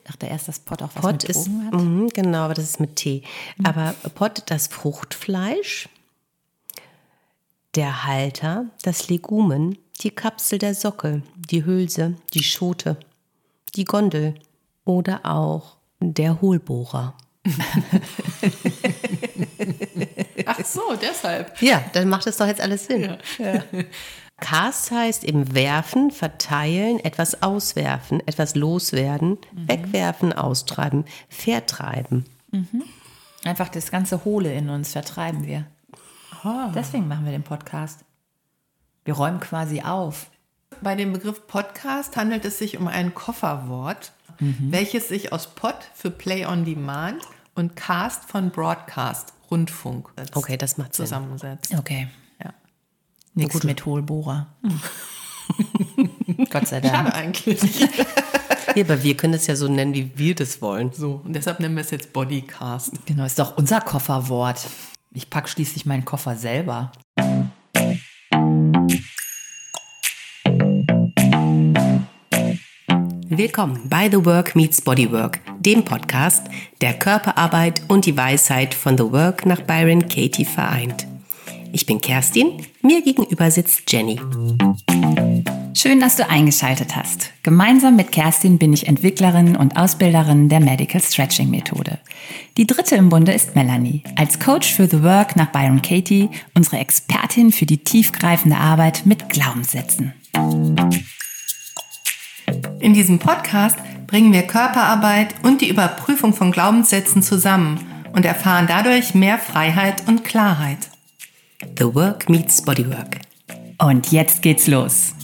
dachte erst, dass Pot auch was Pot mit ist, Drogen hat. genau, aber das ist mit Tee. Aber Pot, das Fruchtfleisch, der Halter, das Legumen, die Kapsel der Sockel, die Hülse, die Schote, die Gondel oder auch der Hohlbohrer. Ach so, deshalb. Ja, dann macht es doch jetzt alles Sinn. Ja. Cast heißt eben werfen, verteilen, etwas auswerfen, etwas loswerden, wegwerfen, austreiben, vertreiben. Einfach das ganze Hohle in uns vertreiben wir. Deswegen machen wir den Podcast. Wir räumen quasi auf. Bei dem Begriff Podcast handelt es sich um ein Kofferwort, welches sich aus Pod für Play on Demand und Cast von Broadcast, Rundfunk, Okay, das macht Sinn. zusammensetzt. Okay. Ja. Nichts mit Hohlbohrer. Gott sei Dank. Schade eigentlich. Ja, aber wir können es ja so nennen, wie wir das wollen. So, und deshalb nennen wir es jetzt Bodycast. Genau, ist doch unser Kofferwort. Ich packe schließlich meinen Koffer selber. Willkommen bei The Work Meets Bodywork, dem Podcast, der Körperarbeit und die Weisheit von The Work nach Byron Katie vereint. Ich bin Kerstin, mir gegenüber sitzt Jenny. Schön, dass du eingeschaltet hast. Gemeinsam mit Kerstin bin ich Entwicklerin und Ausbilderin der Medical Stretching Methode. Die dritte im Bunde ist Melanie, als Coach für The Work nach Byron Katie, unsere Expertin für die tiefgreifende Arbeit mit Glaubenssätzen. In diesem Podcast bringen wir Körperarbeit und die Überprüfung von Glaubenssätzen zusammen und erfahren dadurch mehr Freiheit und Klarheit. The Work Meets Bodywork. Und jetzt geht's los.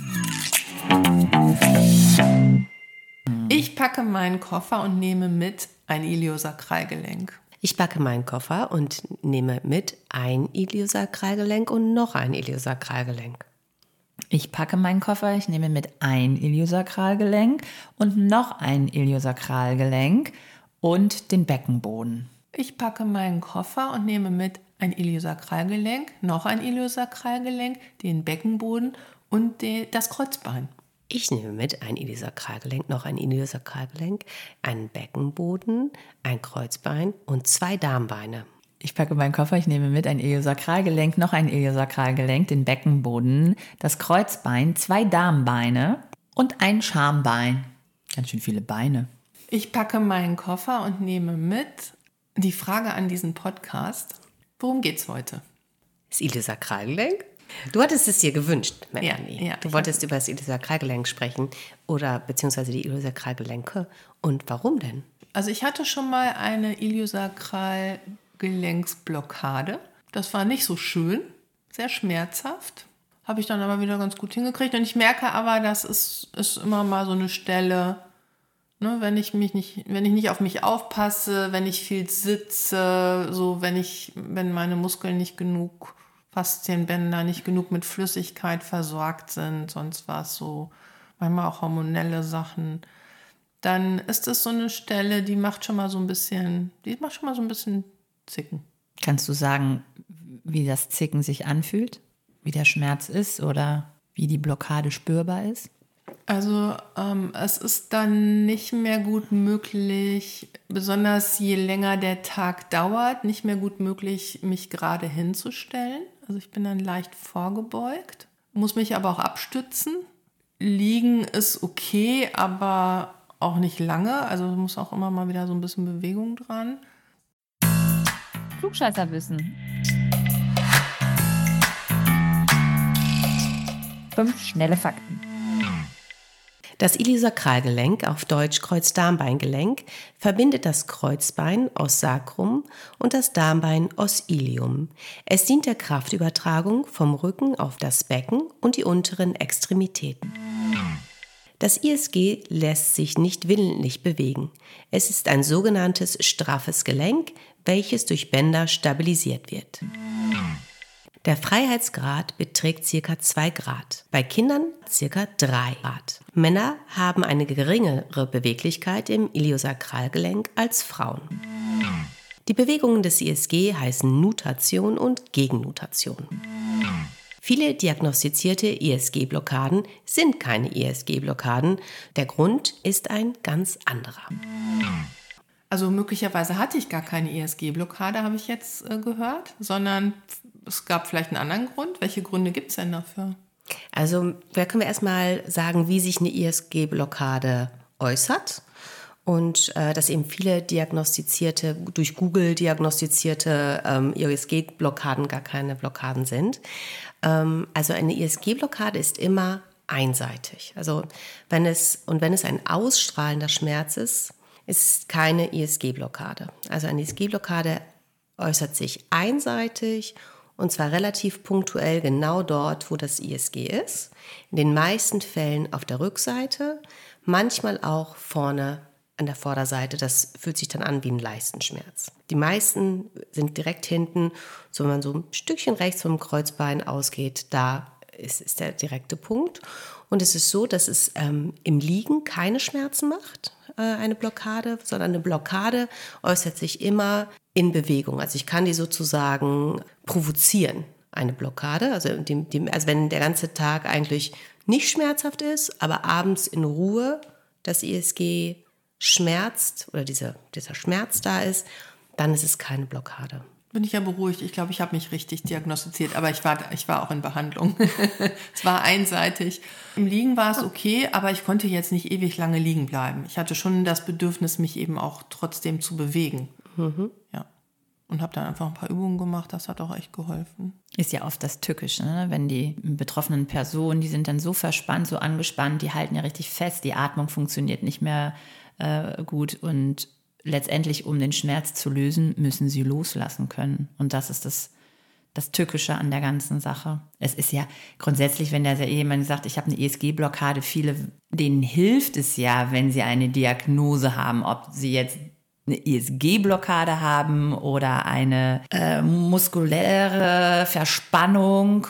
Ich packe meinen Koffer und nehme mit ein Iliosakralgelenk. Ich packe meinen Koffer und nehme mit ein Iliosakralgelenk und noch ein Iliosakralgelenk. Ich packe meinen Koffer, ich nehme mit ein Iliosakralgelenk und noch ein Iliosakralgelenk und den Beckenboden. Ich packe meinen Koffer und nehme mit ein Iliosakralgelenk, noch ein Iliosakralgelenk, den Beckenboden und das Kreuzbein. Ich nehme mit ein Iliosakralgelenk, noch ein Iliosakralgelenk, einen Beckenboden, ein Kreuzbein und 2 Darmbeine. Ich packe meinen Koffer, ich nehme mit ein Iliosakralgelenk, noch ein Iliosakralgelenk, den Beckenboden, das Kreuzbein, 2 Darmbeine und ein Schambein. Ganz schön viele Beine. Ich packe meinen Koffer und nehme mit die Frage an diesen Podcast. Worum geht's heute? Das Iliosakralgelenk? Du hattest es dir gewünscht, Melanie. Ja, du wolltest über das Iliosakralgelenk sprechen oder beziehungsweise die Iliosakralgelenke. Und warum denn? Also ich hatte schon mal eine Iliosakralgelenksblockade. Das war nicht so schön, sehr schmerzhaft. Habe ich dann aber wieder ganz gut hingekriegt. Und ich merke aber, das ist immer mal so eine Stelle, ne, wenn ich nicht auf mich aufpasse, wenn ich viel sitze, so wenn meine Muskeln nicht genug, Faszienbänder nicht genug mit Flüssigkeit versorgt sind, sonst was so, manchmal auch hormonelle Sachen, dann ist es so eine Stelle, die macht schon mal so ein bisschen Zicken. Kannst du sagen, wie das Zicken sich anfühlt? Wie der Schmerz ist oder wie die Blockade spürbar ist? Also es ist dann nicht mehr gut möglich, besonders je länger der Tag dauert, nicht mehr gut möglich, mich gerade hinzustellen. Also ich bin dann leicht vorgebeugt, muss mich aber auch abstützen. Liegen ist okay, aber auch nicht lange. Also muss auch immer mal wieder so ein bisschen Bewegung dran. Klugscheißerwissen. 5 schnelle Fakten. Das Iliosakralgelenk, auf Deutsch Kreuzdarmbeingelenk, verbindet das Kreuzbein os sacrum und das Darmbein os ilium. Es dient der Kraftübertragung vom Rücken auf das Becken und die unteren Extremitäten. Das ISG lässt sich nicht willentlich bewegen. Es ist ein sogenanntes straffes Gelenk, welches durch Bänder stabilisiert wird. Der Freiheitsgrad beträgt ca. 2 Grad, bei Kindern ca. 3 Grad. Männer haben eine geringere Beweglichkeit im Iliosakralgelenk als Frauen. Die Bewegungen des ISG heißen Nutation und Gegennutation. Viele diagnostizierte ISG-Blockaden sind keine ISG-Blockaden. Der Grund ist ein ganz anderer. Also möglicherweise hatte ich gar keine ISG-Blockade, habe ich jetzt gehört, sondern es gab vielleicht einen anderen Grund. Welche Gründe gibt es denn dafür? Also da können wir erstmal sagen, wie sich eine ISG-Blockade äußert. Und dass eben viele durch Google diagnostizierte ISG-Blockaden gar keine Blockaden sind. Also eine ISG-Blockade ist immer einseitig. Also wenn es ein ausstrahlender Schmerz ist, ist keine ISG-Blockade. Also eine ISG-Blockade äußert sich einseitig und zwar relativ punktuell genau dort, wo das ISG ist. In den meisten Fällen auf der Rückseite, manchmal auch vorne an der Vorderseite. Das fühlt sich dann an wie ein Leistenschmerz. Die meisten sind direkt hinten, so wenn man so ein Stückchen rechts vom Kreuzbein ausgeht, da ist der direkte Punkt. Und es ist so, dass es im Liegen keine Schmerzen macht, eine Blockade, sondern eine Blockade äußert sich immer in Bewegung. Also ich kann die sozusagen provozieren, eine Blockade. Also wenn der ganze Tag eigentlich nicht schmerzhaft ist, aber abends in Ruhe das ISG schmerzt oder dieser Schmerz da ist, dann ist es keine Blockade. Bin ich ja beruhigt. Ich glaube, ich habe mich richtig diagnostiziert, aber ich war auch in Behandlung. Es war einseitig. Im Liegen war es okay, aber ich konnte jetzt nicht ewig lange liegen bleiben. Ich hatte schon das Bedürfnis, mich eben auch trotzdem zu bewegen. Ja. Und habe dann einfach ein paar Übungen gemacht. Das hat auch echt geholfen. Ist ja oft das Tückische, ne? Wenn die betroffenen Personen, die sind dann so verspannt, so angespannt, die halten ja richtig fest, die Atmung funktioniert nicht mehr gut und letztendlich, um den Schmerz zu lösen, müssen sie loslassen können. Und das ist das Tückische an der ganzen Sache. Es ist ja grundsätzlich, wenn jemand sagt, ich habe eine ISG-Blockade, denen hilft es ja, wenn sie eine Diagnose haben, ob sie jetzt eine ISG-Blockade haben oder eine muskuläre Verspannung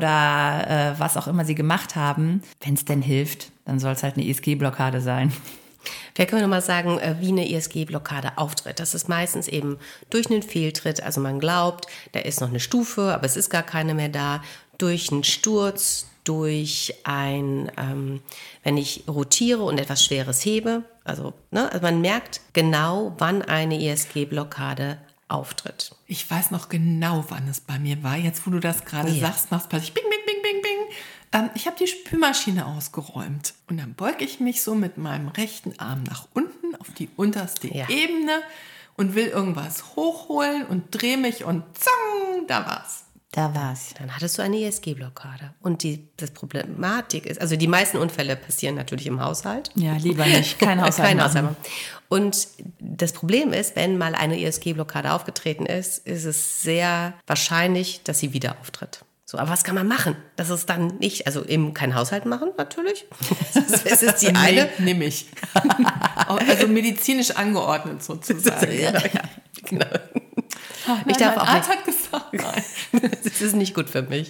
oder was auch immer sie gemacht haben. Wenn es denn hilft, dann soll es halt eine ISG-Blockade sein. Vielleicht können wir nochmal sagen, wie eine ISG-Blockade auftritt. Das ist meistens eben durch einen Fehltritt, also man glaubt, da ist noch eine Stufe, aber es ist gar keine mehr da, durch einen Sturz, durch wenn ich rotiere und etwas Schweres hebe, also man merkt genau, wann eine ISG-Blockade auftritt. Ich weiß noch genau, wann es bei mir war. Jetzt, wo du das gerade sagst, macht es plötzlich bing, bing, bing, bing, bing. Ich habe die Spülmaschine ausgeräumt und dann beuge ich mich so mit meinem rechten Arm nach unten auf die unterste Ebene und will irgendwas hochholen und drehe mich und zang, da war's. Dann hattest du eine ISG-Blockade. Und das Problematik ist, also die meisten Unfälle passieren natürlich im Haushalt. Ja, lieber nicht, kein Haushalt machen. Und das Problem ist, wenn mal eine ISG-Blockade aufgetreten ist, ist es sehr wahrscheinlich, dass sie wieder auftritt. So, aber was kann man machen? Das ist dann nicht, also eben kein Haushalt machen, natürlich. Das ist die eine. Nehme ich. Also medizinisch angeordnet sozusagen. Ja, genau. Ich darf auch Arzt hat gesagt, nein. Das ist nicht gut für mich.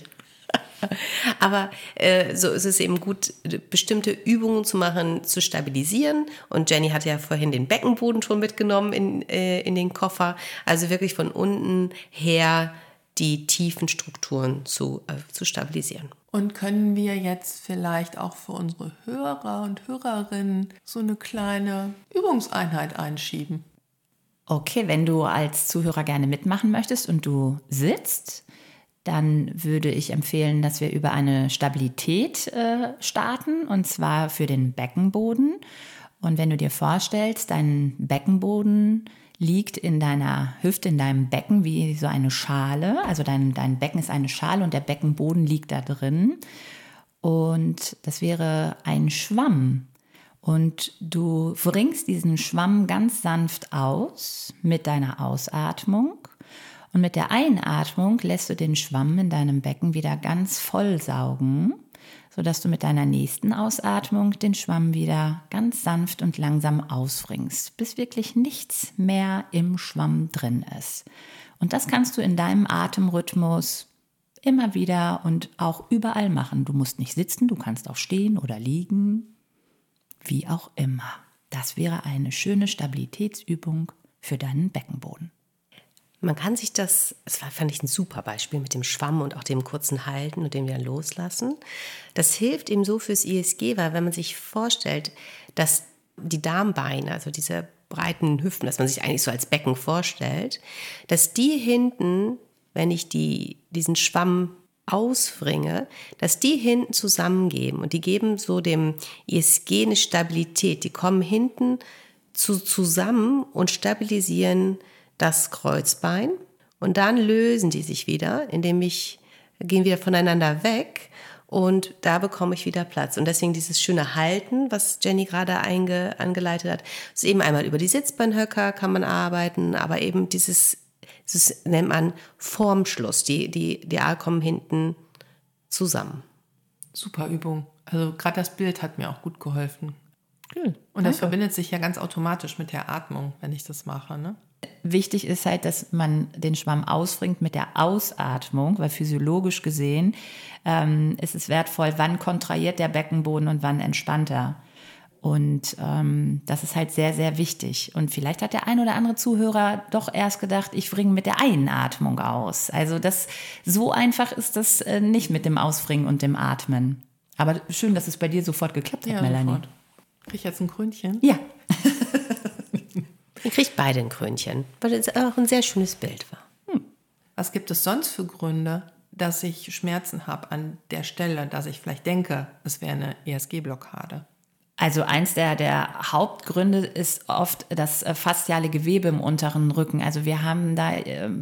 Aber so ist es eben gut, bestimmte Übungen zu machen, zu stabilisieren. Und Jenny hat ja vorhin den Beckenboden schon mitgenommen in den Koffer. Also wirklich von unten her die tiefen Strukturen zu stabilisieren. Und können wir jetzt vielleicht auch für unsere Hörer und Hörerinnen so eine kleine Übungseinheit einschieben? Okay, wenn du als Zuhörer gerne mitmachen möchtest und du sitzt, dann würde ich empfehlen, dass wir über eine Stabilität starten, und zwar für den Beckenboden. Und wenn du dir vorstellst, dein Beckenboden liegt in deiner Hüfte, in deinem Becken wie so eine Schale. Also dein Becken ist eine Schale und der Beckenboden liegt da drin. Und das wäre ein Schwamm. Und du bringst diesen Schwamm ganz sanft aus mit deiner Ausatmung. Und mit der Einatmung lässt du den Schwamm in deinem Becken wieder ganz voll saugen, sodass du mit deiner nächsten Ausatmung den Schwamm wieder ganz sanft und langsam ausbringst, bis wirklich nichts mehr im Schwamm drin ist. Und das kannst du in deinem Atemrhythmus immer wieder und auch überall machen. Du musst nicht sitzen, du kannst auch stehen oder liegen, wie auch immer. Das wäre eine schöne Stabilitätsübung für deinen Beckenboden. Man kann sich fand ich ein super Beispiel mit dem Schwamm und auch dem kurzen Halten und dem wieder loslassen. Das hilft eben so fürs ISG, weil wenn man sich vorstellt, dass die Darmbeine, also diese breiten Hüften, dass man sich eigentlich so als Becken vorstellt, dass die hinten, wenn ich diesen Schwamm ausbringe, dass die hinten zusammengeben und die geben so dem ISG eine Stabilität. Die kommen hinten zusammen und stabilisieren das Kreuzbein und dann lösen die sich wieder, gehen wieder voneinander weg und da bekomme ich wieder Platz. Und deswegen dieses schöne Halten, was Jenny gerade angeleitet hat, ist eben einmal über die Sitzbeinhöcker kann man arbeiten, aber eben das nennt man Formschluss. Die Arme kommen hinten zusammen. Super Übung. Also gerade das Bild hat mir auch gut geholfen. Cool. Und das verbindet sich ja ganz automatisch mit der Atmung, wenn ich das mache, ne? Wichtig ist halt, dass man den Schwamm ausbringt mit der Ausatmung, weil physiologisch gesehen ist es wertvoll, wann kontrahiert der Beckenboden und wann entspannt er. Und das ist halt sehr, sehr wichtig. Und vielleicht hat der ein oder andere Zuhörer doch erst gedacht, ich bringe mit der Einatmung aus. Also so einfach ist das nicht mit dem Ausbringen und dem Atmen. Aber schön, dass es bei dir sofort geklappt hat, Ja, Melanie. sofort. Krieg ich jetzt ein Krönchen? Ja. Ihr kriegt beide ein Krönchen, weil es auch ein sehr schönes Bild war. Was gibt es sonst für Gründe, dass ich Schmerzen habe an der Stelle, dass ich vielleicht denke, es wäre eine ESG-Blockade? Also eins der Hauptgründe ist oft das fasziale Gewebe im unteren Rücken. Also wir haben da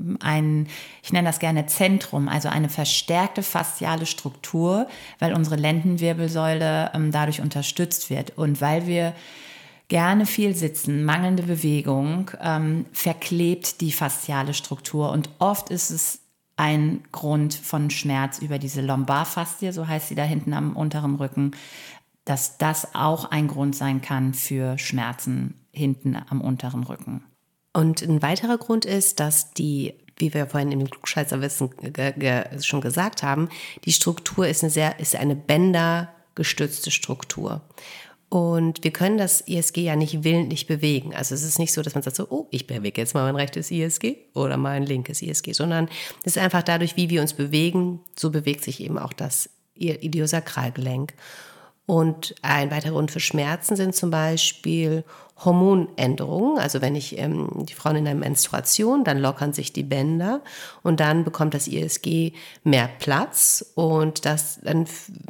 ich nenne das gerne Zentrum, also eine verstärkte fasziale Struktur, weil unsere Lendenwirbelsäule dadurch unterstützt wird. Und weil wir gerne viel sitzen, mangelnde Bewegung, verklebt die fasziale Struktur. Und oft ist es ein Grund von Schmerz über diese Lumbarfaszie, so heißt sie da hinten am unteren Rücken, dass das auch ein Grund sein kann für Schmerzen hinten am unteren Rücken. Und ein weiterer Grund ist, dass wie wir vorhin im Klugscheißerwissen schon gesagt haben, die Struktur ist eine bändergestützte Struktur. Und wir können das ISG ja nicht willentlich bewegen. Also es ist nicht so, dass man sagt so, oh, ich bewege jetzt mal mein rechtes ISG oder mein linkes ISG, sondern es ist einfach dadurch, wie wir uns bewegen, so bewegt sich eben auch das Iliosakralgelenk. Und ein weiterer Grund für Schmerzen sind zum Beispiel Hormonänderungen. Also wenn die Frauen in der Menstruation, dann lockern sich die Bänder und dann bekommt das ISG mehr Platz und dann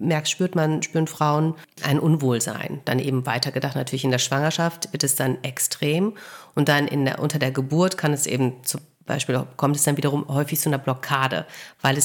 spüren Frauen ein Unwohlsein. Dann eben weitergedacht natürlich in der Schwangerschaft wird es dann extrem und dann unter der Geburt kann es eben zum Beispiel, kommt es dann wiederum häufig zu einer Blockade, weil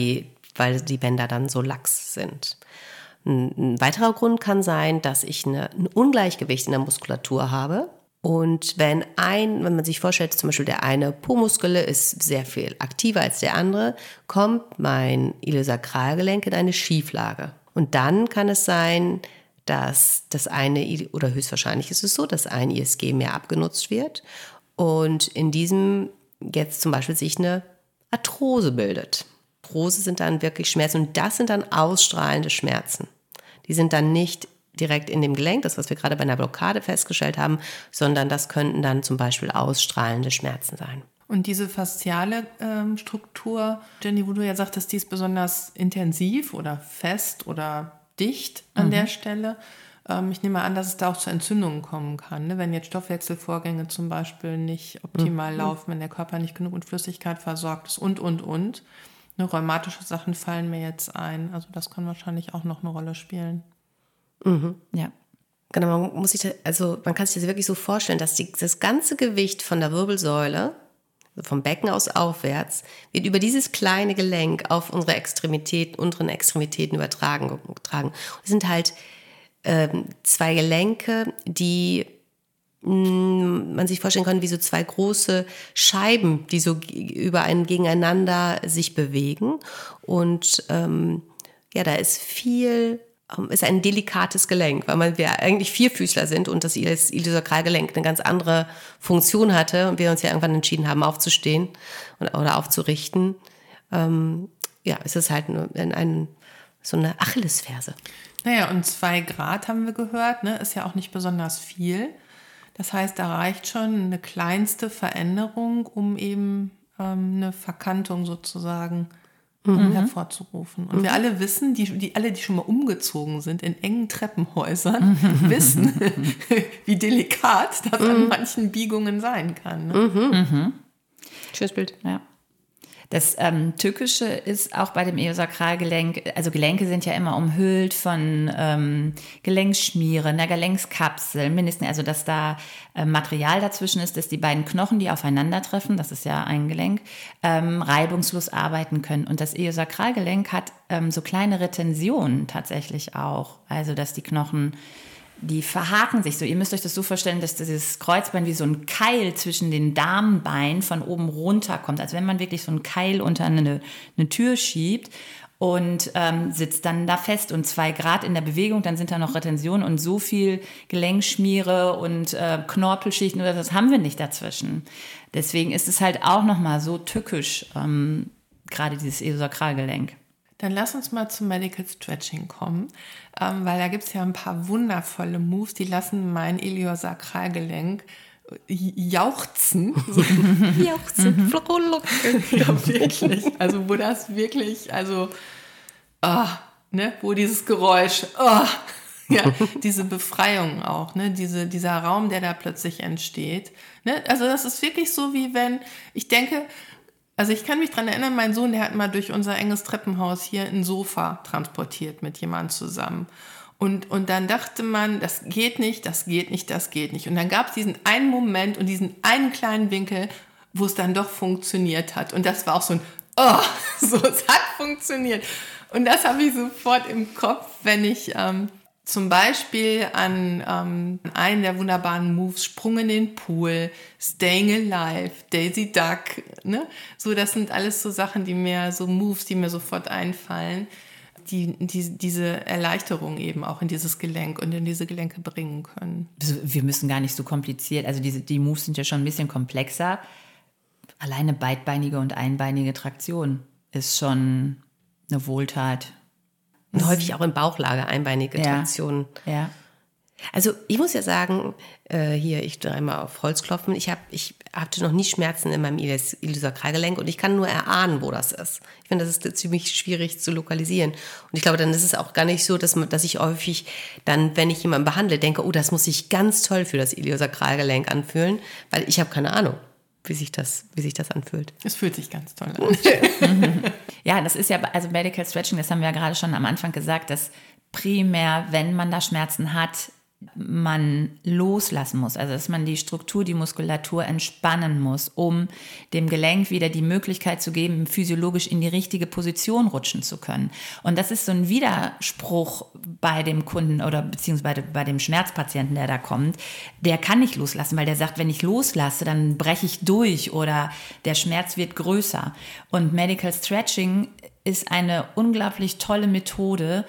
die Bänder dann so lax sind. Ein weiterer Grund kann sein, dass ich ein Ungleichgewicht in der Muskulatur habe. Und wenn man sich vorstellt, zum Beispiel der eine Po-Muskel ist sehr viel aktiver als der andere, kommt mein Iliosakralgelenk in eine Schieflage. Und dann kann es sein, dass oder höchstwahrscheinlich ist es so, dass ein ISG mehr abgenutzt wird und in diesem jetzt zum Beispiel sich eine Arthrose bildet. Arthrose sind dann wirklich Schmerzen und das sind dann ausstrahlende Schmerzen. Die sind dann nicht direkt in dem Gelenk, das, was wir gerade bei einer Blockade festgestellt haben, sondern das könnten dann zum Beispiel ausstrahlende Schmerzen sein. Und diese fasziale Struktur, Jenny, wo du ja sagtest, die ist besonders intensiv oder fest oder dicht an der Stelle. Ich nehme an, dass es da auch zu Entzündungen kommen kann, ne? Wenn jetzt Stoffwechselvorgänge zum Beispiel nicht optimal laufen, wenn der Körper nicht genug mit Flüssigkeit versorgt ist und. Ne, rheumatische Sachen fallen mir jetzt ein. Also das kann wahrscheinlich auch noch eine Rolle spielen. Mhm. Ja. Genau, man kann sich das wirklich so vorstellen, dass das ganze Gewicht von der Wirbelsäule, also vom Becken aus aufwärts, wird über dieses kleine Gelenk auf unsere unteren Extremitäten übertragen. Es sind halt zwei Gelenke, die man sich vorstellen kann, wie so zwei große Scheiben, die so gegeneinander sich bewegen. Und da ist ist ein delikates Gelenk, weil wir eigentlich Vierfüßler sind und das Iliosakralgelenk eine ganz andere Funktion hatte und wir uns ja irgendwann entschieden haben, aufzustehen oder aufzurichten. Es ist halt so eine Achillesferse. Naja, und 2 Grad haben wir gehört, ne, ist ja auch nicht besonders viel. Das heißt, da reicht schon eine kleinste Veränderung, um eben eine Verkantung sozusagen hervorzurufen. Und wir alle wissen, die schon mal umgezogen sind in engen Treppenhäusern, wissen, wie delikat das an manchen Biegungen sein kann. Ne? Schönes Bild. Ja. Das Tückische ist auch bei dem Iliosakralgelenk, also Gelenke sind ja immer umhüllt von Gelenkschmiere, einer Gelenkskapsel, mindestens, also dass da Material dazwischen ist, dass die beiden Knochen, die aufeinandertreffen, das ist ja ein Gelenk, reibungslos arbeiten können. Und das Iliosakralgelenk hat so kleine Retentionen tatsächlich auch, also dass die Knochen, die verhaken sich so. Ihr müsst euch das so vorstellen, dass dieses Kreuzbein wie so ein Keil zwischen den Darmbeinen von oben runter kommt. Als wenn man wirklich so einen Keil unter eine Tür schiebt und sitzt dann da fest. Und 2 Grad in der Bewegung, dann sind da noch Retentionen und so viel Gelenkschmiere und Knorpelschichten oder das haben wir nicht dazwischen. Deswegen ist es halt auch nochmal so tückisch, gerade dieses Iliosakralgelenk. Dann lass uns mal zum Medical Stretching kommen, weil da gibt es ja ein paar wundervolle Moves, die lassen mein Iliosakralgelenk jauchzen. Jauchzen, Ja, wirklich. Also wo das wirklich, wo dieses Geräusch, ja, diese Befreiung auch, ne, dieser Raum, der da plötzlich entsteht. Ne? Also das ist wirklich so, wie wenn, ich denke, also ich kann mich dran erinnern, mein Sohn, der hat mal durch unser enges Treppenhaus hier ein Sofa transportiert mit jemandem zusammen. Und dann dachte man, das geht nicht. Und dann gab es diesen einen Moment und diesen einen kleinen Winkel, wo es dann doch funktioniert hat. Und das war auch so ein, es hat funktioniert. Und das habe ich sofort im Kopf, wenn ich zum Beispiel an einen der wunderbaren Moves, Sprung in den Pool, Staying Alive, Daisy Duck, ne? So, das sind alles so Sachen, Moves, die mir sofort einfallen, die diese Erleichterung eben auch in dieses Gelenk und in diese Gelenke bringen können. Also wir müssen gar nicht so kompliziert, also die Moves sind ja schon ein bisschen komplexer. Alleine beidbeinige und einbeinige Traktion ist schon eine Wohltat. Und häufig auch in Bauchlage, einbeinige Traktionen. Ja. Also ich muss ja sagen, ich dreimal auf Holz klopfen, ich hatte noch nie Schmerzen in meinem Iliosakralgelenk und ich kann nur erahnen, wo das ist. Ich finde, das ist ziemlich schwierig zu lokalisieren. Und ich glaube, dann ist es auch gar nicht so, dass ich häufig dann, wenn ich jemanden behandle, denke, das muss sich ganz toll für das Iliosakralgelenk anfühlen, weil ich habe keine Ahnung, wie sich das anfühlt. Es fühlt sich ganz toll an. Ja, das ist ja, also Medical Stretching, das haben wir ja gerade schon am Anfang gesagt, dass primär, wenn man da Schmerzen hat, man loslassen muss. Also dass man die Struktur, die Muskulatur entspannen muss, um dem Gelenk wieder die Möglichkeit zu geben, physiologisch in die richtige Position rutschen zu können. Und das ist so ein Widerspruch bei dem Kunden oder beziehungsweise bei dem Schmerzpatienten, der da kommt. Der kann nicht loslassen, weil der sagt, wenn ich loslasse, dann breche ich durch oder der Schmerz wird größer. Und Medical Stretching ist eine unglaublich tolle Methode,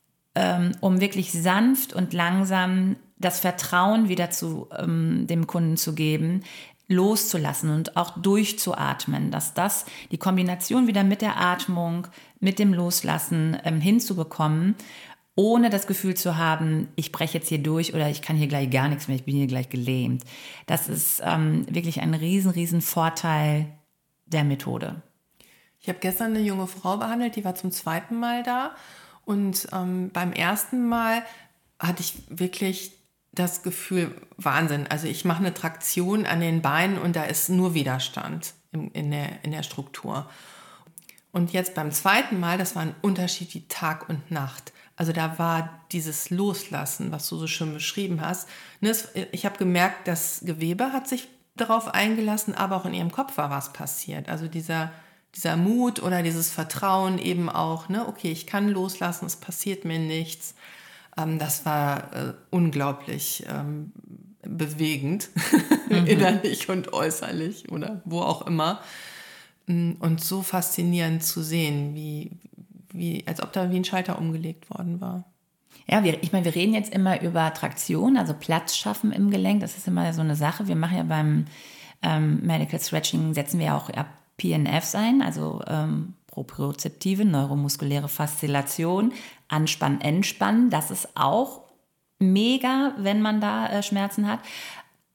um wirklich sanft und langsam das Vertrauen wieder zu dem Kunden zu geben, loszulassen und auch durchzuatmen, dass das die Kombination wieder mit der Atmung, mit dem Loslassen hinzubekommen, ohne das Gefühl zu haben, ich breche jetzt hier durch oder ich kann hier gleich gar nichts mehr, ich bin hier gleich gelähmt. Das ist wirklich ein riesen Vorteil der Methode. Ich habe gestern eine junge Frau behandelt, die war zum 2. Mal da. Und beim ersten Mal hatte ich wirklich das Gefühl, Wahnsinn. Also ich mache eine Traktion an den Beinen und da ist nur Widerstand in der Struktur. Und jetzt beim 2. Mal, das war ein Unterschied wie Tag und Nacht. Also da war dieses Loslassen, was du so schön beschrieben hast. Ich habe gemerkt, das Gewebe hat sich darauf eingelassen, aber auch in ihrem Kopf war was passiert. Also dieser Mut oder dieses Vertrauen eben auch, ne, okay, ich kann loslassen, es passiert mir nichts. Das war unglaublich bewegend, innerlich und äußerlich oder wo auch immer. Und so faszinierend zu sehen, wie als ob da wie ein Schalter umgelegt worden war. Ja, wir reden jetzt immer über Traktion, also Platz schaffen im Gelenk. Das ist immer so eine Sache. Wir machen ja beim Medical Stretching, setzen wir ja auch PNFs ein, also propriozeptive, neuromuskuläre Faszillation, Anspannen, Entspannen. Das ist auch mega, wenn man da Schmerzen hat.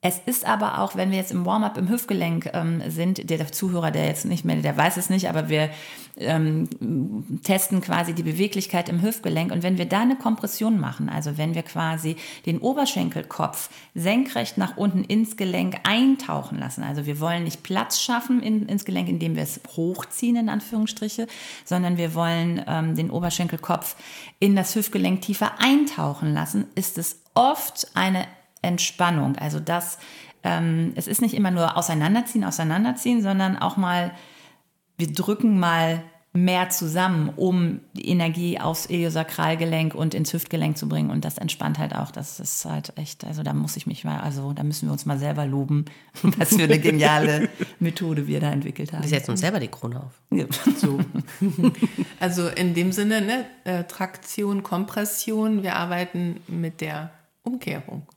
Es ist aber auch, wenn wir jetzt im Warm-up im Hüftgelenk sind, der Zuhörer, der jetzt nicht mehr, der weiß es nicht, aber wir testen quasi die Beweglichkeit im Hüftgelenk. Und wenn wir da eine Kompression machen, also wenn wir quasi den Oberschenkelkopf senkrecht nach unten ins Gelenk eintauchen lassen, also wir wollen nicht Platz schaffen ins Gelenk, indem wir es hochziehen, in Anführungsstriche, sondern wir wollen den Oberschenkelkopf in das Hüftgelenk tiefer eintauchen lassen, ist es oft eine Entspannung. Also es ist nicht immer nur auseinanderziehen, sondern auch mal, wir drücken mal mehr zusammen, um die Energie aufs Iliosakralgelenk und ins Hüftgelenk zu bringen. Und das entspannt halt auch. Das ist halt echt, also da müssen wir uns mal selber loben, was für eine geniale Methode wir da entwickelt haben. Wir setzen uns selber die Krone auf. Ja. So. Also in dem Sinne, ne, Traktion, Kompression, wir arbeiten mit der Umkehrung.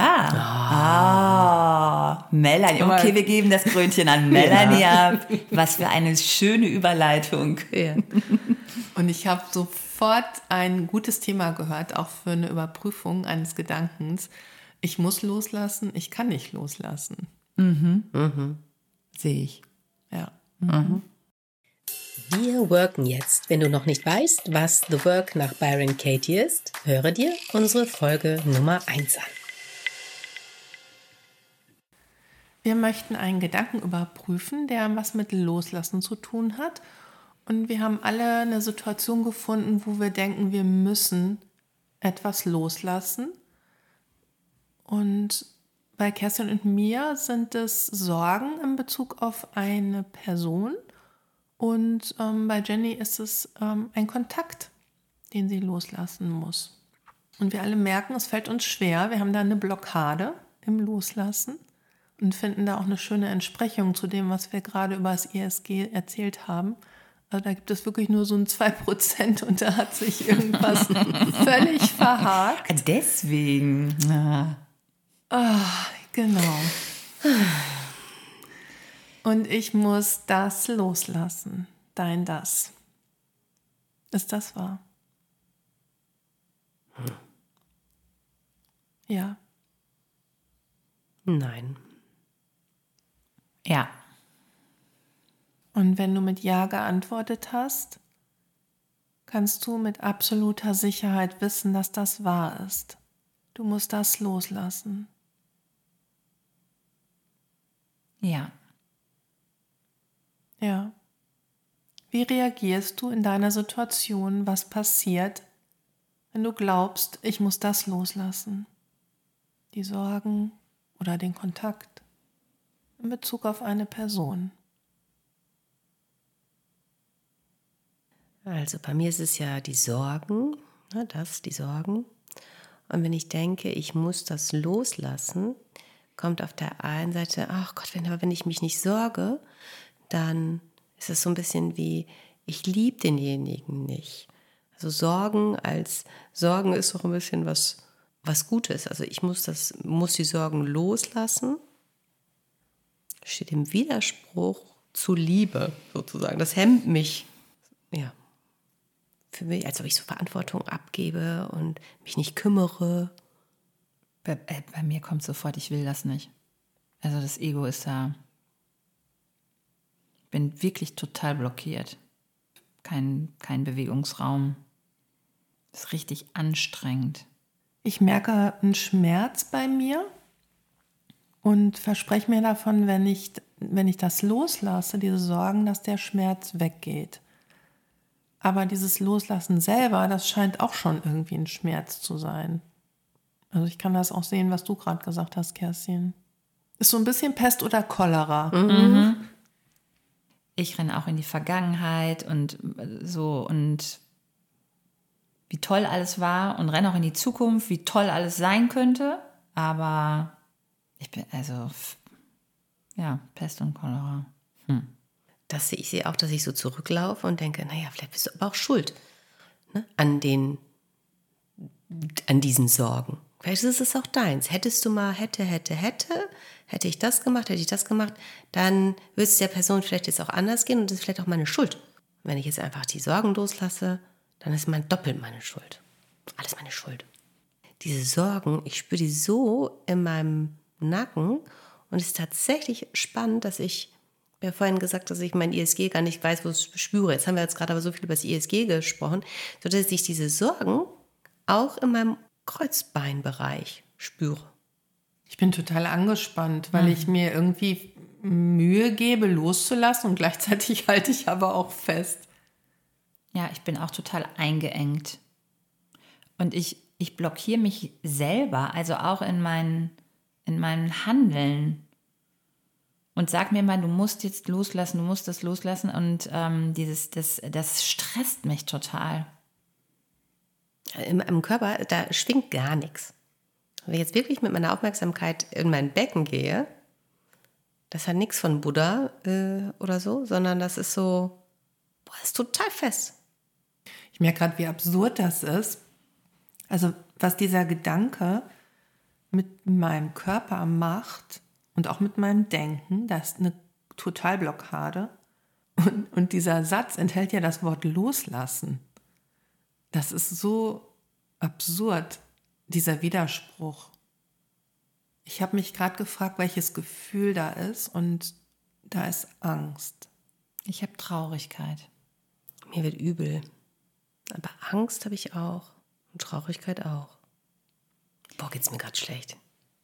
Ja. Melanie. Okay, wir geben das Krönchen an Melanie ab. Was für eine schöne Überleitung. Ja. Und ich habe sofort ein gutes Thema gehört, auch für eine Überprüfung eines Gedankens. Ich muss loslassen, ich kann nicht loslassen. Sehe ich. Ja. Wir worken jetzt. Wenn du noch nicht weißt, was The Work nach Byron Katie ist, höre dir unsere Folge Nummer 1 an. Wir möchten einen Gedanken überprüfen, der was mit Loslassen zu tun hat. Und wir haben alle eine Situation gefunden, wo wir denken, wir müssen etwas loslassen. Und bei Kerstin und mir sind es Sorgen in Bezug auf eine Person. Und bei Jenny ist es ein Kontakt, den sie loslassen muss. Und wir alle merken, es fällt uns schwer. Wir haben da eine Blockade im Loslassen und finden da auch eine schöne Entsprechung zu dem, was wir gerade über das ESG erzählt haben. Also da gibt es wirklich nur so ein 2% und da hat sich irgendwas völlig verhakt. Deswegen. Genau. Und ich muss das loslassen. Das. Ist das wahr? Ja. Nein. Ja. Und wenn du mit Ja geantwortet hast, kannst du mit absoluter Sicherheit wissen, dass das wahr ist. Du musst das loslassen. Ja. Ja. Wie reagierst du in deiner Situation, was passiert, wenn du glaubst, ich muss das loslassen? Die Sorgen oder den Kontakt in Bezug auf eine Person? Also bei mir ist es ja die Sorgen, die Sorgen. Und wenn ich denke, ich muss das loslassen, kommt auf der einen Seite, ach Gott, wenn ich mich nicht sorge, dann ist es so ein bisschen wie, ich liebe denjenigen nicht. Also Sorgen ist auch ein bisschen was Gutes. Also ich muss die Sorgen loslassen. Steht im Widerspruch zu Liebe sozusagen. Das hemmt mich. Ja. Für mich, als ob ich so Verantwortung abgebe und mich nicht kümmere. Bei mir kommt sofort, ich will das nicht. Also das Ego ist da. Ich bin wirklich total blockiert. Kein Bewegungsraum. Ist richtig anstrengend. Ich merke einen Schmerz bei mir und verspreche mir davon, wenn ich das loslasse, diese Sorgen, dass der Schmerz weggeht. Aber dieses Loslassen selber, das scheint auch schon irgendwie ein Schmerz zu sein. Also ich kann das auch sehen, was du gerade gesagt hast, Kerstin. Ist so ein bisschen Pest oder Cholera. Mhm. Ich renne auch in die Vergangenheit und so und wie toll alles war und renne auch in die Zukunft, wie toll alles sein könnte. Aber ich bin, Pest und Cholera. Ich sehe auch, dass ich so zurücklaufe und denke, naja, vielleicht bist du aber auch schuld, ne? An diesen Sorgen. Vielleicht ist es auch deins. Hättest du mal, hätte ich das gemacht, dann würde es der Person vielleicht jetzt auch anders gehen und das ist vielleicht auch meine Schuld. Wenn ich jetzt einfach die Sorgen loslasse, dann ist doppelt meine Schuld. Alles meine Schuld. Diese Sorgen, ich spüre die so in meinem Nacken. Und es ist tatsächlich spannend, dass ich ja vorhin gesagt, dass ich mein ISG gar nicht weiß, wo ich es spüre. Jetzt haben wir gerade aber so viel über das ISG gesprochen, sodass ich diese Sorgen auch in meinem Kreuzbeinbereich spüre. Ich bin total angespannt, weil ich mir irgendwie Mühe gebe, loszulassen und gleichzeitig halte ich aber auch fest. Ja, ich bin auch total eingeengt. Und ich blockiere mich selber, also auch in meinem Handeln. Und sag mir mal, du musst jetzt loslassen, du musst das loslassen. Und das stresst mich total. Im Körper, da schwingt gar nichts. Wenn ich jetzt wirklich mit meiner Aufmerksamkeit in mein Becken gehe, das hat nichts von Buddha oder so, sondern das ist so, das ist total fest. Ich merke gerade, wie absurd das ist. Also was dieser Gedanke mit meinem Körper macht und auch mit meinem Denken, das ist eine Totalblockade. Und dieser Satz enthält ja das Wort loslassen. Das ist so absurd, dieser Widerspruch. Ich habe mich gerade gefragt, welches Gefühl da ist, und da ist Angst. Ich habe Traurigkeit. Mir wird übel. Aber Angst habe ich auch. Und Traurigkeit auch. Boah, geht's mir gerade schlecht.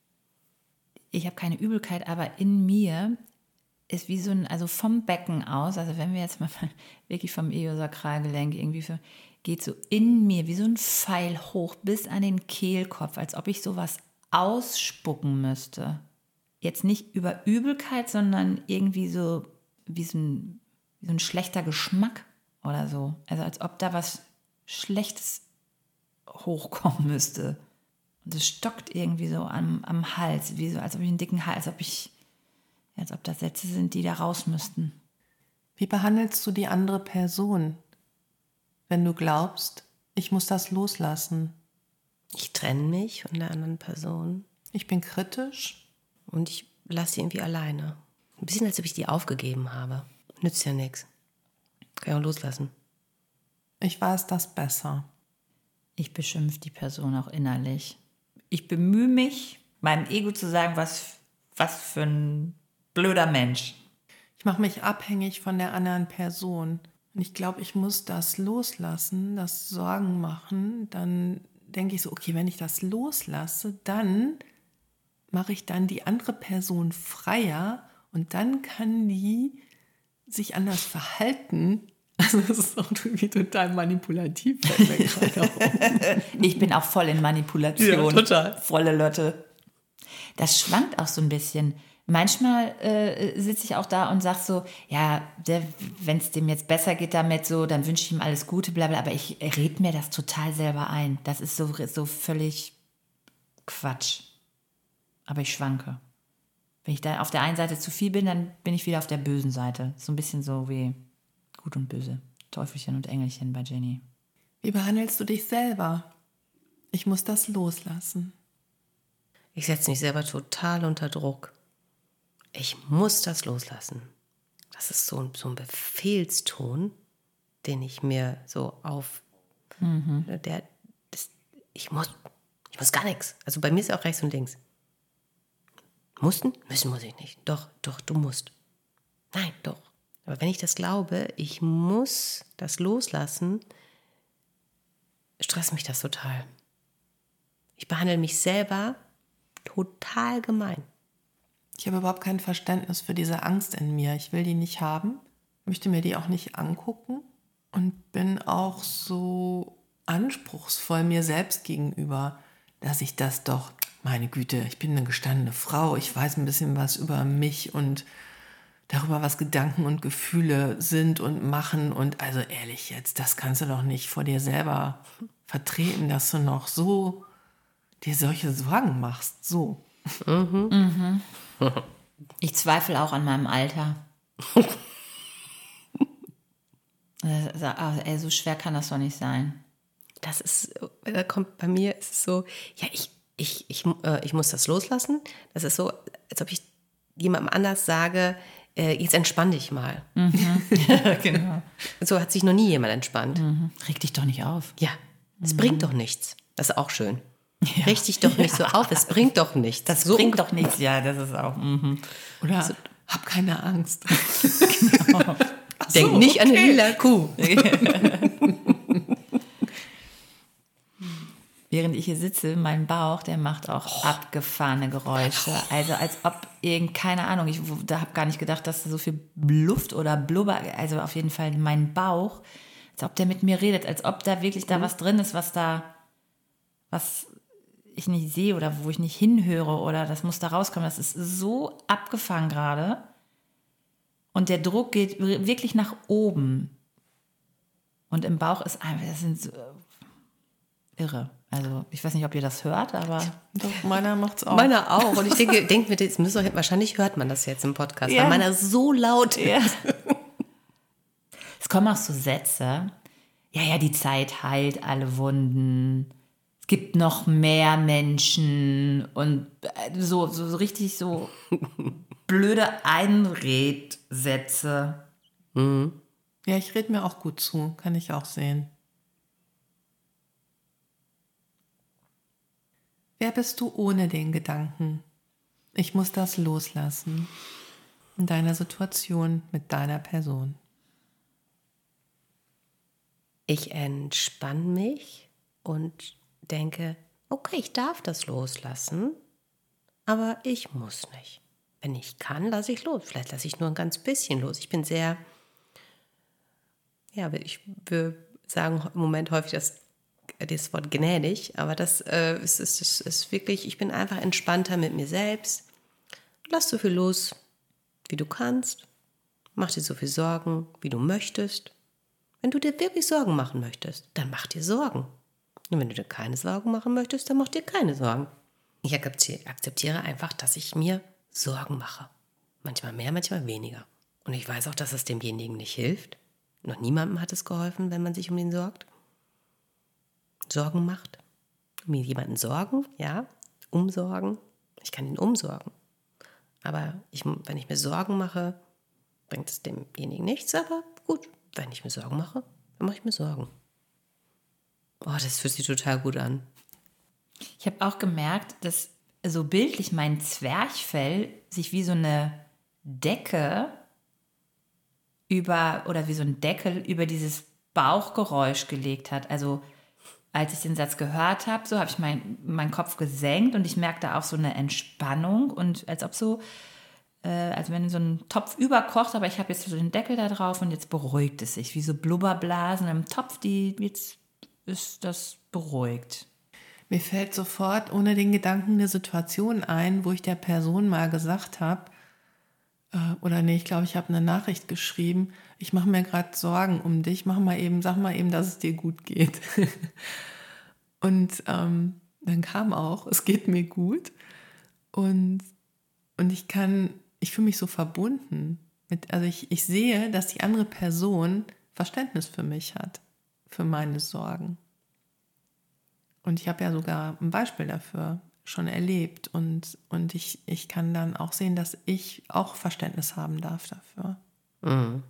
Ich habe keine Übelkeit, aber in mir ist wie so also vom Becken aus, also wenn wir jetzt mal wirklich vom Iliosakralgelenk irgendwie, geht so in mir wie so ein Pfeil hoch bis an den Kehlkopf, als ob ich sowas ausspucken müsste. Jetzt nicht über Übelkeit, sondern irgendwie so wie so ein schlechter Geschmack oder so. Also als ob da was Schlechtes hochkommen müsste. Und es stockt irgendwie so am Hals, wie so, als ob ich einen dicken Hals, als ob das Sätze sind, die da raus müssten. Wie behandelst du die andere Person, wenn du glaubst, ich muss das loslassen? Ich trenne mich von der anderen Person. Ich bin kritisch. Und ich lasse sie irgendwie alleine. Ein bisschen, als ob ich die aufgegeben habe. Nützt ja nichts. Kann ich auch loslassen. Ich weiß das besser. Ich beschimpfe die Person auch innerlich. Ich bemühe mich, meinem Ego zu sagen, was für ein blöder Mensch. Ich mache mich abhängig von der anderen Person. Und ich glaube, ich muss das loslassen, das Sorgen machen. Dann denke ich so, okay, wenn ich das loslasse, dann mache ich dann die andere Person freier und dann kann die sich anders verhalten. Also das ist auch irgendwie total manipulativ. Ich bin auch voll in Manipulation. Ja, total. Volle Lotte. Das schwankt auch so ein bisschen. Manchmal sitze ich auch da und sage so, ja, wenn es dem jetzt besser geht damit, so, dann wünsche ich ihm alles Gute, bla bla. Aber ich rede mir das total selber ein. Das ist so völlig Quatsch. Aber ich schwanke. Wenn ich da auf der einen Seite zu viel bin, dann bin ich wieder auf der bösen Seite. So ein bisschen so wie Gut und Böse. Teufelchen und Engelchen bei Jenny. Wie behandelst du dich selber? Ich muss das loslassen. Ich setze mich selber total unter Druck. Ich muss das loslassen. Das ist so ein Befehlston, den ich mir so auf... Ich muss gar nichts. Also bei mir ist ja auch rechts und links. Muss ich nicht. Doch, du musst. Nein, doch. Aber wenn ich das glaube, ich muss das loslassen, stresst mich das total. Ich behandle mich selber total gemein. Ich habe überhaupt kein Verständnis für diese Angst in mir. Ich will die nicht haben, möchte mir die auch nicht angucken und bin auch so anspruchsvoll mir selbst gegenüber, dass ich das doch, meine Güte, ich bin eine gestandene Frau, ich weiß ein bisschen was über mich und darüber, was Gedanken und Gefühle sind und machen. Und also ehrlich jetzt, das kannst du doch nicht vor dir selber vertreten, dass du noch so dir solche Sorgen machst. So. Ich zweifle auch an meinem Alter. So schwer kann das doch nicht sein. Das ist, da kommt bei mir, ist es so, ja, ich muss das loslassen. Das ist so, als ob ich jemandem anders sage, jetzt entspann dich mal. Genau. So hat sich noch nie jemand entspannt. Reg dich doch nicht auf. Ja, es bringt doch nichts. Das ist auch schön. Richte dich doch nicht so auf, es bringt doch nichts. Das so bringt doch nichts, ja, das ist auch. Oder hab keine Angst. Denk nicht an eine lila Kuh. Während ich hier sitze, mein Bauch, der macht auch abgefahrene Geräusche. Also als ob keine Ahnung, ich habe gar nicht gedacht, dass da so viel Luft oder Blubber, also auf jeden Fall mein Bauch, als ob der mit mir redet, als ob da wirklich da was drin ist, was ich nicht sehe oder wo ich nicht hinhöre oder das muss da rauskommen. Das ist so abgefangen gerade. Und der Druck geht wirklich nach oben. Und im Bauch ist einfach, das sind so irre. Also ich weiß nicht, ob ihr das hört, aber... Doch, meiner macht's auch. Meiner auch. Und ich denke mir, wahrscheinlich hört man das jetzt im Podcast, Ja. weil meiner so laut ist. Ja. Es kommen auch so Sätze. Ja, die Zeit heilt alle Wunden. Es gibt noch mehr Menschen. Und so richtig so blöde Einredsätze. Ja, ich rede mir auch gut zu, kann ich auch sehen. Wer bist du ohne den Gedanken? Ich muss das loslassen. In deiner Situation mit deiner Person. Ich entspanne mich und denke, okay, ich darf das loslassen, aber ich muss nicht. Wenn ich kann, lasse ich los. Vielleicht lasse ich nur ein ganz bisschen los. Ich bin sehr, ich würde sagen im Moment häufig das Wort gnädig, aber das ist wirklich, ich bin einfach entspannter mit mir selbst. Lass so viel los, wie du kannst. Mach dir so viel Sorgen, wie du möchtest. Wenn du dir wirklich Sorgen machen möchtest, dann mach dir Sorgen. Und wenn du dir keine Sorgen machen möchtest, dann mach dir keine Sorgen. Ich akzeptiere einfach, dass ich mir Sorgen mache. Manchmal mehr, manchmal weniger. Und ich weiß auch, dass es demjenigen nicht hilft. Noch niemandem hat es geholfen, wenn man sich um ihn sorgt. Sorgen macht. Um jemanden sorgen, ja, umsorgen. Ich kann ihn umsorgen. Aber wenn ich mir Sorgen mache, bringt es demjenigen nichts. Aber gut, wenn ich mir Sorgen mache, dann mache ich mir Sorgen. Oh, das fühlt sich total gut an. Ich habe auch gemerkt, dass so bildlich mein Zwerchfell sich wie so eine Decke wie so ein Deckel über dieses Bauchgeräusch gelegt hat. Also als ich den Satz gehört habe, so habe ich meinen Kopf gesenkt und ich merkte auch so eine Entspannung und als ob so, als wenn so ein Topf überkocht, aber ich habe jetzt so den Deckel da drauf und jetzt beruhigt es sich, wie so Blubberblasen im Topf, jetzt ist das beruhigt. Mir fällt sofort ohne den Gedanken eine Situation ein, wo ich der Person mal gesagt habe, ich glaube, ich habe eine Nachricht geschrieben, ich mache mir gerade Sorgen um dich, sag mal eben, dass es dir gut geht. Und dann kam auch, es geht mir gut und ich fühle mich so verbunden. Ich sehe, dass die andere Person Verständnis für mich hat, für meine Sorgen. Und ich habe ja sogar ein Beispiel dafür schon erlebt und ich kann dann auch sehen, dass ich auch Verständnis haben darf dafür. Mhm.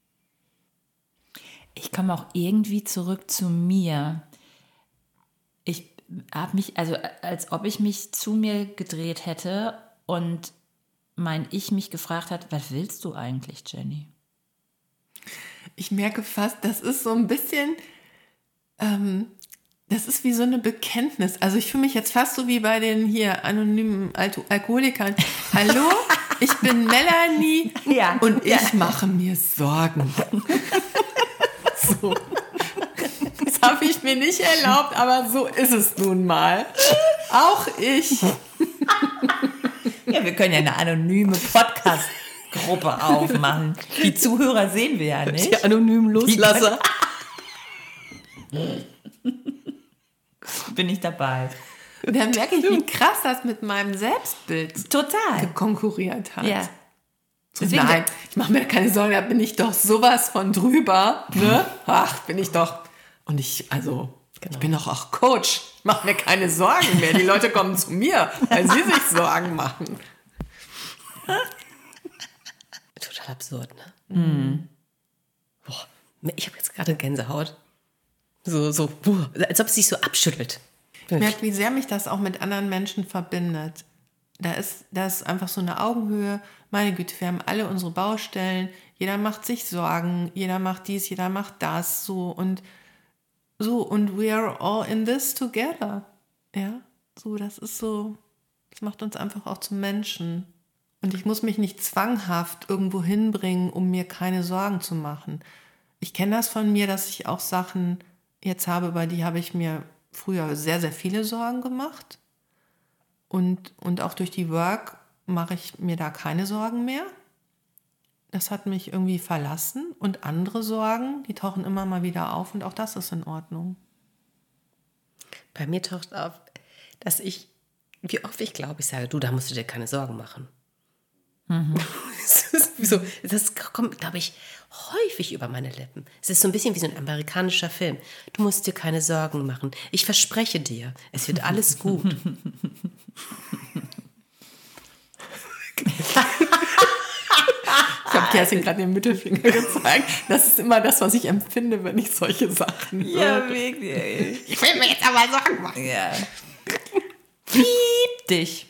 Ich komme auch irgendwie zurück zu mir. Ich habe mich, also als ob ich mich zu mir gedreht hätte und mein Ich mich gefragt hat, was willst du eigentlich, Jenny? Ich merke fast, das ist so ein bisschen, das ist wie so eine Bekenntnis. Also ich fühle mich jetzt fast so wie bei den hier anonymen Alkoholikern. Hallo, ich bin Melanie und ich mache mir Sorgen. So. Das habe ich mir nicht erlaubt, aber so ist es nun mal. Auch ich. Ja, wir können ja eine anonyme Podcast-Gruppe aufmachen. Die Zuhörer sehen wir ja nicht. Die anonymen Loslasser. Bin ich dabei. Und dann merke ich, wie krass das mit meinem Selbstbild Total konkurriert hat. Ja. So, nein, ich mache mir keine Sorgen, da bin ich doch sowas von drüber. Ne? Ach, bin ich doch. Und ich bin doch auch Coach. Ich mache mir keine Sorgen mehr. Die Leute kommen zu mir, weil sie sich Sorgen machen. Total absurd, ne? Mhm. Boah, ich habe jetzt gerade Gänsehaut. So, als ob es sich so abschüttelt. Ich merke, wie sehr mich das auch mit anderen Menschen verbindet. Da ist einfach so eine Augenhöhe. Meine Güte, wir haben alle unsere Baustellen. Jeder macht sich Sorgen. Jeder macht dies, jeder macht das. Und we are all in this together. Ja, so, das macht uns einfach auch zu Menschen. Und ich muss mich nicht zwanghaft irgendwo hinbringen, um mir keine Sorgen zu machen. Ich kenne das von mir, dass ich auch Sachen jetzt habe, über die habe ich mir früher sehr, sehr viele Sorgen gemacht. Und auch durch die Work mache ich mir da keine Sorgen mehr. Das hat mich irgendwie verlassen. Und andere Sorgen, die tauchen immer mal wieder auf und auch das ist in Ordnung. Bei mir taucht auf, dass wie oft ich glaube, ich sage, du, da musst du dir keine Sorgen machen. Das kommt, glaube ich, häufig über meine Lippen. Es ist so ein bisschen wie so ein amerikanischer Film. Du musst dir keine Sorgen machen. Ich verspreche dir, es wird alles gut. Ich habe Kerstin gerade den Mittelfinger gezeigt. Das ist immer das, was ich empfinde, wenn ich solche Sachen höre. Ja, wirklich. Ich will mir jetzt aber Sorgen machen. Ja. Piep dich.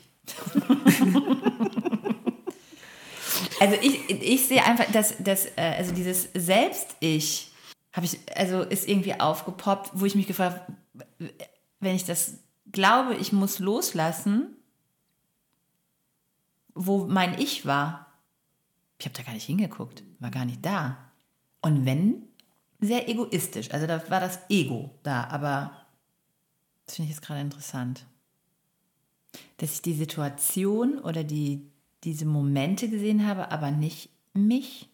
Also ich sehe einfach, dass also dieses Selbst-Ich ist irgendwie aufgepoppt, wo ich mich gefragt habe, wenn ich das glaube, ich muss loslassen, wo mein Ich war. Ich habe da gar nicht hingeguckt, war gar nicht da. Und wenn, sehr egoistisch. Also da war das Ego da, aber das finde ich jetzt gerade interessant. Dass ich die Situation oder diese Momente gesehen habe, aber nicht mich.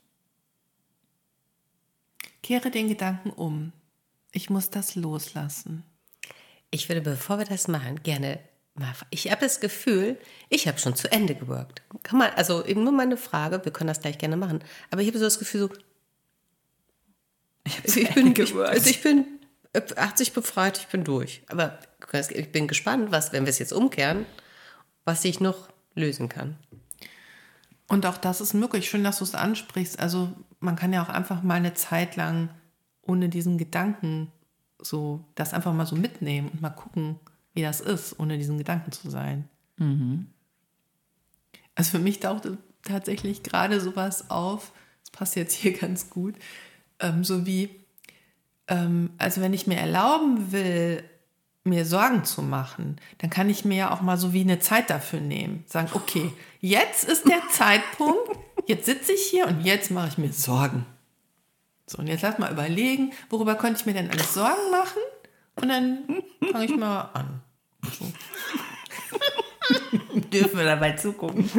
Kehre den Gedanken um. Ich muss das loslassen. Ich würde, bevor wir das machen, gerne mal, ich habe das Gefühl, ich habe schon zu Ende geworkt. Also eben nur meine Frage, wir können das gleich gerne machen, aber ich habe so das Gefühl, ich bin 80 befreit, ich bin durch. Aber ich bin gespannt, wenn wir es jetzt umkehren, was ich noch lösen kann. Und auch das ist möglich. Schön, dass du es ansprichst. Also man kann ja auch einfach mal eine Zeit lang ohne diesen Gedanken so das einfach mal so mitnehmen und mal gucken, wie das ist, ohne diesen Gedanken zu sein. Mhm. Also für mich tauchte tatsächlich gerade sowas auf, das passt jetzt hier ganz gut, so wie, also wenn ich mir erlauben will, mir Sorgen zu machen, dann kann ich mir ja auch mal so wie eine Zeit dafür nehmen. Sagen, okay, jetzt ist der Zeitpunkt, jetzt sitze ich hier und jetzt mache ich mir Sorgen. So, und jetzt lass mal überlegen, worüber könnte ich mir denn alles Sorgen machen? Und dann fange ich mal an. So. Dürfen wir dabei zugucken.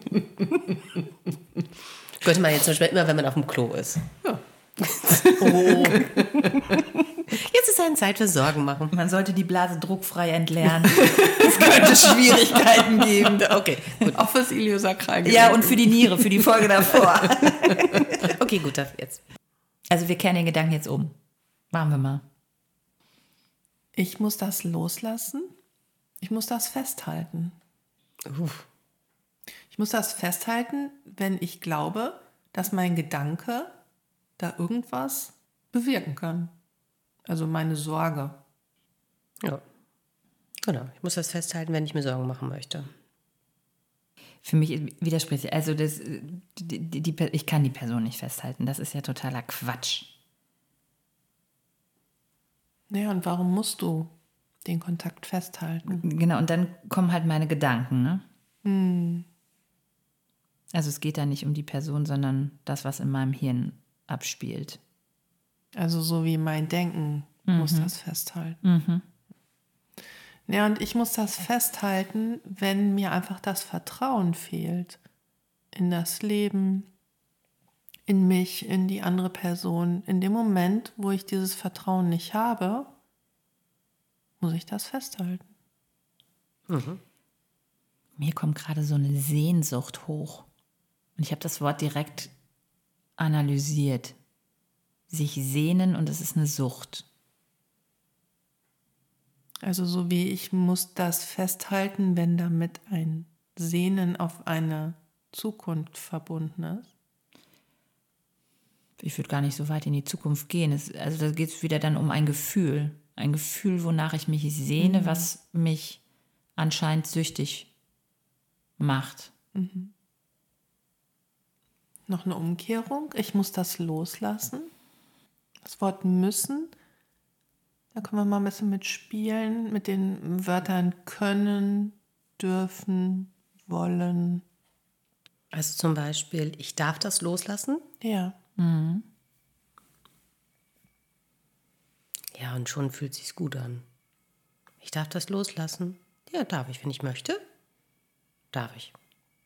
Könnte man jetzt zum Beispiel immer, wenn man auf dem Klo ist. Ja. Oh. Jetzt ist eine Zeit für Sorgen machen. Man sollte die Blase druckfrei entleeren. Es könnte Schwierigkeiten geben. Okay, gut. Auch fürs Iliosakralgelenk. Ja, und für die Niere, für die Folge davor. Okay, gut, jetzt. Also wir kehren den Gedanken jetzt um. Machen wir mal. Ich muss das loslassen. Ich muss das festhalten. Ich muss das festhalten, wenn ich glaube, dass mein Gedanke da irgendwas bewirken kann. Also meine Sorge. Ja, genau. Ich muss das festhalten, wenn ich mir Sorgen machen möchte. Für mich widerspricht, also ich kann die Person nicht festhalten. Das ist ja totaler Quatsch. Naja, und warum musst du den Kontakt festhalten? Genau, und dann kommen halt meine Gedanken, ne? Also es geht da nicht um die Person, sondern das, was in meinem Hirn abspielt. Also so wie mein Denken muss das festhalten. Ja, und ich muss das festhalten, wenn mir einfach das Vertrauen fehlt in das Leben, in mich, in die andere Person. In dem Moment, wo ich dieses Vertrauen nicht habe, muss ich das festhalten. Mir kommt gerade so eine Sehnsucht hoch. Und ich habe das Wort direkt analysiert. Sich sehnen und es ist eine Sucht. Also so wie ich muss das festhalten, wenn damit ein Sehnen auf eine Zukunft verbunden ist. Ich würde gar nicht so weit in die Zukunft gehen. Also da geht es wieder dann um ein Gefühl. ein Gefühl, wonach ich mich sehne, was mich anscheinend süchtig macht. Noch eine Umkehrung. Ich muss das loslassen. Das Wort müssen. Da können wir mal ein bisschen mitspielen. Mit den Wörtern können, dürfen, wollen. Also zum Beispiel, ich darf das loslassen. Ja. Ja, und schon fühlt sich's gut an. Ich darf das loslassen. Ja, darf ich, wenn ich möchte. Darf ich.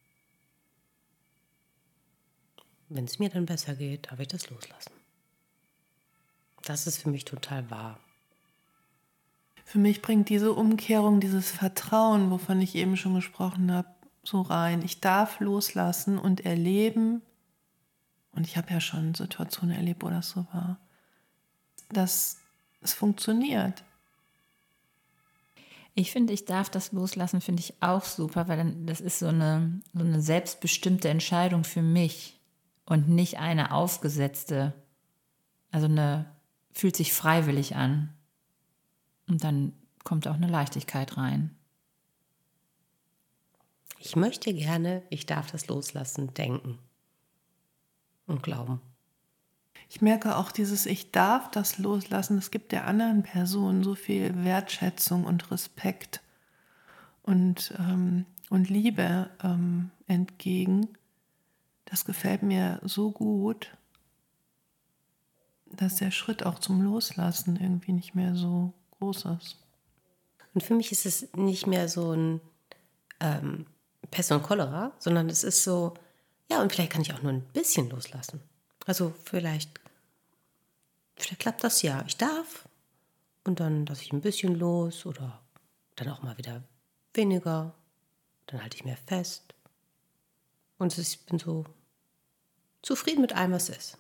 Wenn es mir dann besser geht, darf ich das loslassen. Das ist für mich total wahr. Für mich bringt diese Umkehrung, dieses Vertrauen, wovon ich eben schon gesprochen habe, so rein. Ich darf loslassen und erleben, und ich habe ja schon Situationen erlebt, wo das so war, dass es funktioniert. Ich finde, ich darf das loslassen, finde ich auch super, weil dann, das ist so eine selbstbestimmte Entscheidung für mich und nicht eine aufgesetzte, also fühlt sich freiwillig an. Und dann kommt auch eine Leichtigkeit rein. Ich möchte gerne, ich darf das loslassen, denken und glauben. Ich merke auch dieses Ich darf das loslassen, es gibt der anderen Person so viel Wertschätzung und Respekt und Liebe entgegen. Das gefällt mir so gut, dass der Schritt auch zum Loslassen irgendwie nicht mehr so groß ist. Und für mich ist es nicht mehr so ein Pest und Cholera, sondern es ist so, ja, und vielleicht kann ich auch nur ein bisschen loslassen. Also vielleicht klappt das ja. Ich darf und dann lasse ich ein bisschen los oder dann auch mal wieder weniger. Dann halte ich mehr fest. Und ich bin so zufrieden mit allem, was ist.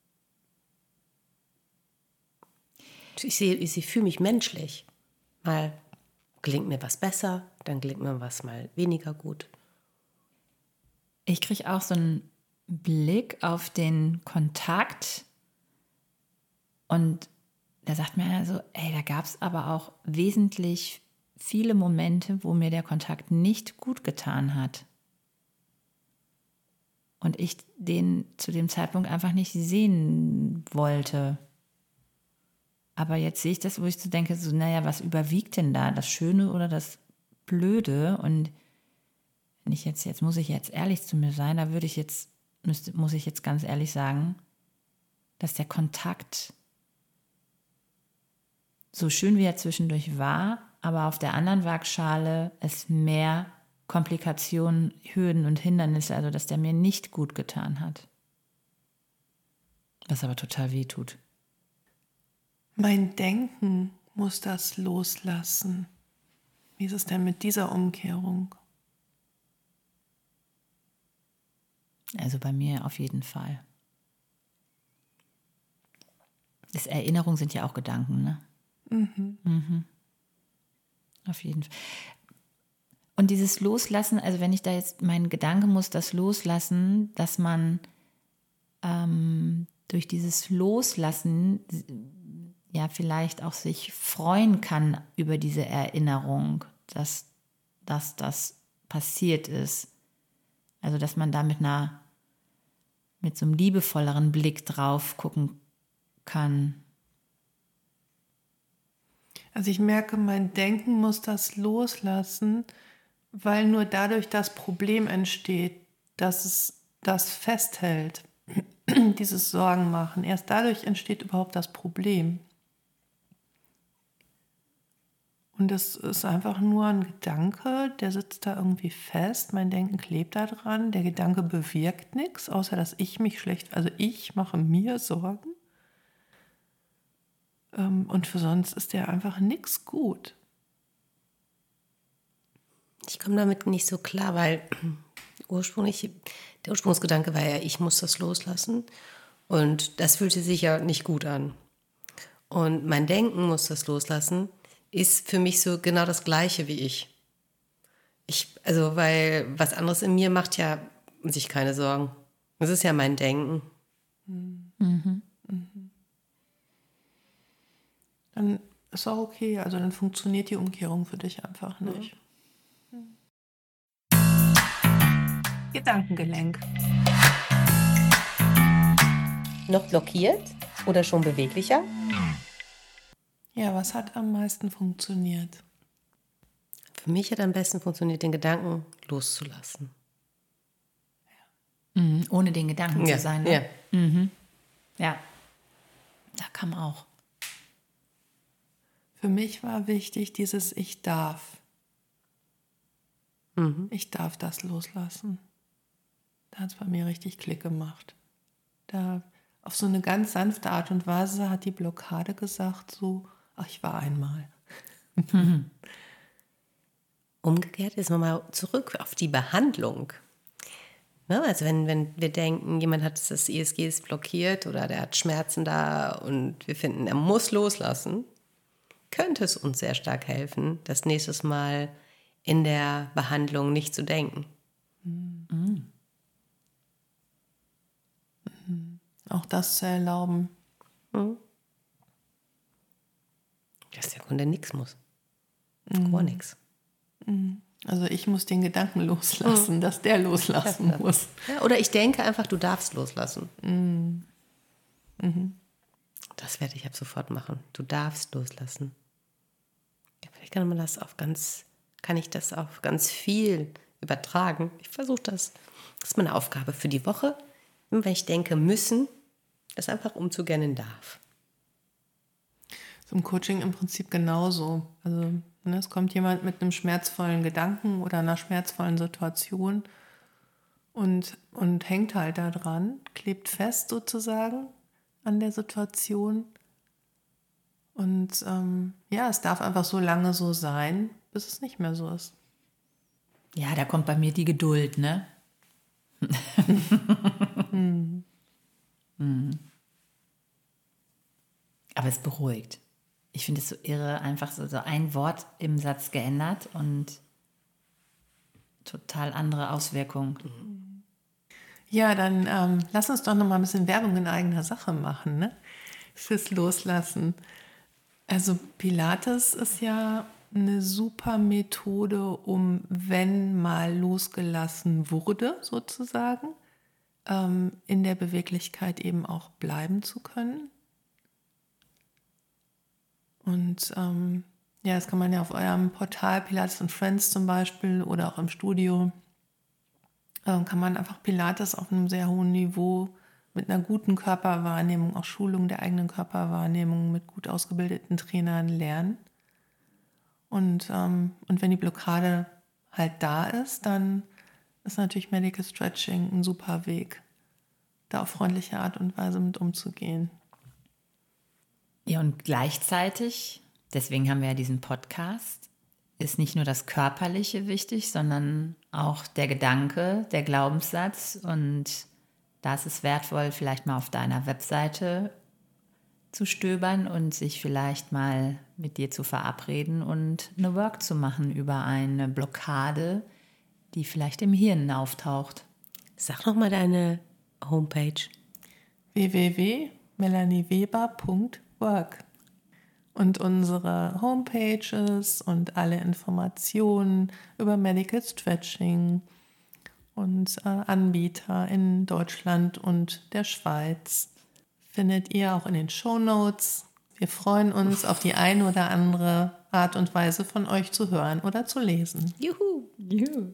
Ich fühle mich menschlich. Mal gelingt mir was besser, dann gelingt mir was mal weniger gut. Ich kriege auch so einen Blick auf den Kontakt und da sagt mir einer so, ey, da gab es aber auch wesentlich viele Momente, wo mir der Kontakt nicht gut getan hat. Und ich den zu dem Zeitpunkt einfach nicht sehen wollte. Aber jetzt sehe ich das, wo ich so denke, so, naja, was überwiegt denn da? Das Schöne oder das Blöde? Und wenn ich jetzt muss ich jetzt ehrlich zu mir sein, da muss ich jetzt ganz ehrlich sagen, dass der Kontakt so schön wie er zwischendurch war, aber auf der anderen Waagschale es mehr Komplikationen, Hürden und Hindernisse, also dass der mir nicht gut getan hat. Was aber total weh tut. Mein Denken muss das loslassen. Wie ist es denn mit dieser Umkehrung? Also bei mir auf jeden Fall. Erinnerungen sind ja auch Gedanken, ne? Mhm. Auf jeden Fall. Und dieses Loslassen, also wenn ich da jetzt, mein Gedanke muss das loslassen, dass man durch dieses Loslassen ja vielleicht auch sich freuen kann über diese Erinnerung, dass das passiert ist. Also dass man da mit so einem liebevolleren Blick drauf gucken kann. Also ich merke, mein Denken muss das loslassen, weil nur dadurch das Problem entsteht, dass es das festhält, dieses Sorgen machen. Erst dadurch entsteht überhaupt das Problem. Und es ist einfach nur ein Gedanke, der sitzt da irgendwie fest, mein Denken klebt da dran, der Gedanke bewirkt nichts, außer dass ich mich ich mache mir Sorgen. Und für sonst ist der einfach nichts gut. Ich komme damit nicht so klar, weil der Ursprungsgedanke war ja, ich muss das loslassen. Und das fühlte sich ja nicht gut an. Und mein Denken muss das loslassen, ist für mich so genau das Gleiche wie ich. Weil was anderes in mir macht ja sich keine Sorgen. Das ist ja mein Denken. Dann ist auch okay. Also dann funktioniert die Umkehrung für dich einfach nicht. Gedankengelenk. Noch blockiert oder schon beweglicher? Ja, was hat am meisten funktioniert? Für mich hat am besten funktioniert, den Gedanken loszulassen. Ohne den Gedanken zu sein. Ne? Ja. Ja, da kam auch. Für mich war wichtig dieses Ich darf. Ich darf das loslassen. Da hat es bei mir richtig Klick gemacht. Da auf so eine ganz sanfte Art und Weise hat die Blockade gesagt, so, ach, ich war einmal. Umgekehrt ist nochmal zurück auf die Behandlung. Ne? Also wenn wir denken, jemand hat das ISG blockiert oder der hat Schmerzen da und wir finden, er muss loslassen, könnte es uns sehr stark helfen, das nächstes Mal in der Behandlung nicht zu denken. Auch das zu erlauben. Dass der Kunde nichts muss. Gar nichts. Also ich muss den Gedanken loslassen, dass der loslassen muss. Ja, oder ich denke einfach, du darfst loslassen. Das werde ich ab sofort machen. Du darfst loslassen. Ja, vielleicht kann ich das auf ganz viel übertragen. Ich versuche das. Das ist meine Aufgabe für die Woche. Und wenn ich denke, müssen, das einfach umzugehen in darf. So im Coaching im Prinzip genauso. Also es kommt jemand mit einem schmerzvollen Gedanken oder einer schmerzvollen Situation und hängt halt da dran, klebt fest sozusagen an der Situation. Und es darf einfach so lange so sein, bis es nicht mehr so ist. Ja, da kommt bei mir die Geduld, ne? Aber es beruhigt. Ich finde es so irre, einfach so ein Wort im Satz geändert und total andere Auswirkungen. Ja, dann lass uns doch noch mal ein bisschen Werbung in eigener Sache machen, ne? Fürs Loslassen. Also Pilates ist ja eine super Methode, um, wenn mal losgelassen wurde, sozusagen, in der Beweglichkeit eben auch bleiben zu können. Und das kann man ja auf eurem Portal Pilates & Friends zum Beispiel oder auch im Studio, kann man einfach Pilates auf einem sehr hohen Niveau mit einer guten Körperwahrnehmung, auch Schulung der eigenen Körperwahrnehmung mit gut ausgebildeten Trainern lernen. Und wenn die Blockade halt da ist, dann ist natürlich Medical Stretching ein super Weg, da auf freundliche Art und Weise mit umzugehen. Ja, und gleichzeitig, deswegen haben wir ja diesen Podcast, ist nicht nur das Körperliche wichtig, sondern auch der Gedanke, der Glaubenssatz. Und da ist es wertvoll, vielleicht mal auf deiner Webseite zu stöbern und sich vielleicht mal mit dir zu verabreden und eine Work zu machen über eine Blockade, die vielleicht im Hirn auftaucht. Sag noch mal deine Homepage. www.melanieweber.work. Und unsere Homepages und alle Informationen über Medical Stretching und Anbieter in Deutschland und der Schweiz findet ihr auch in den Shownotes. Wir freuen uns auf die eine oder andere Art und Weise von euch zu hören oder zu lesen. Juhu! Juhu.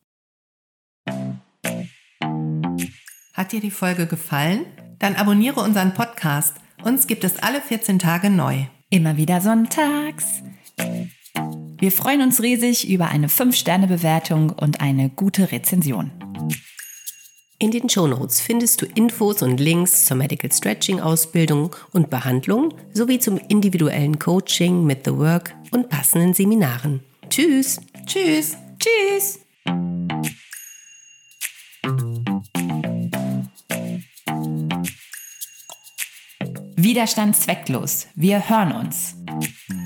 Hat dir die Folge gefallen? Dann abonniere unseren Podcast. Uns gibt es alle 14 Tage neu. Immer wieder sonntags. Wir freuen uns riesig über eine 5-Sterne-Bewertung und eine gute Rezension. In den Shownotes findest du Infos und Links zur Medical Stretching Ausbildung und Behandlung sowie zum individuellen Coaching mit The Work und passenden Seminaren. Tschüss! Tschüss! Tschüss! Widerstand zwecklos. Wir hören uns.